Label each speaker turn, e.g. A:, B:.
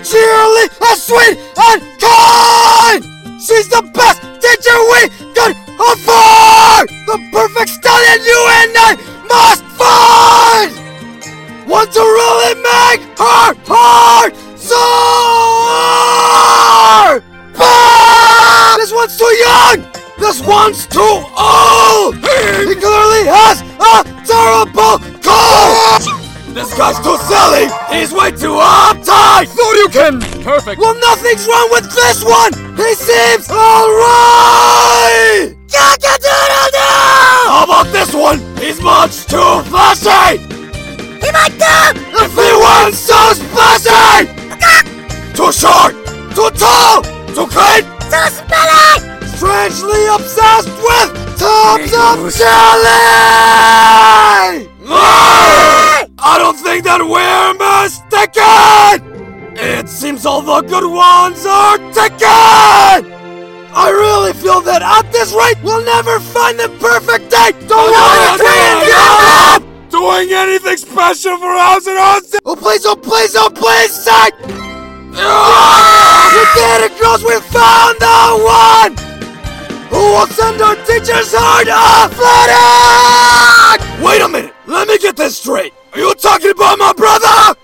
A: cheerily, and sweet, and kind! She's the best teacher we could afford! The perfect stallion you and I must find! One to really make her heart soar! Bah! This one's too young! This one's too old! He clearly has a terrible cold! This guy's too silly! He's way too uptight!
B: Shoryuken! Perfect!
A: Well, nothing's wrong with this one! He seems alright! How about this one? He's much too flashy!
C: He might go!
A: If he weren't so splashy! Too short! Too tall! Too clean!
C: So smelly!
A: Strangely obsessed with tubs of jelly! I don't think that we're mistaken! It seems all the good ones are taken! I really feel that at this rate, we'll never find the perfect date! Don't worry, doing anything special for House and Austin! Oh please, oh please, oh please, sight! We did it, girls, we found the one! Who will send our teacher's heart a flight? Wait a minute, let me get this straight. Are you talking about my brother?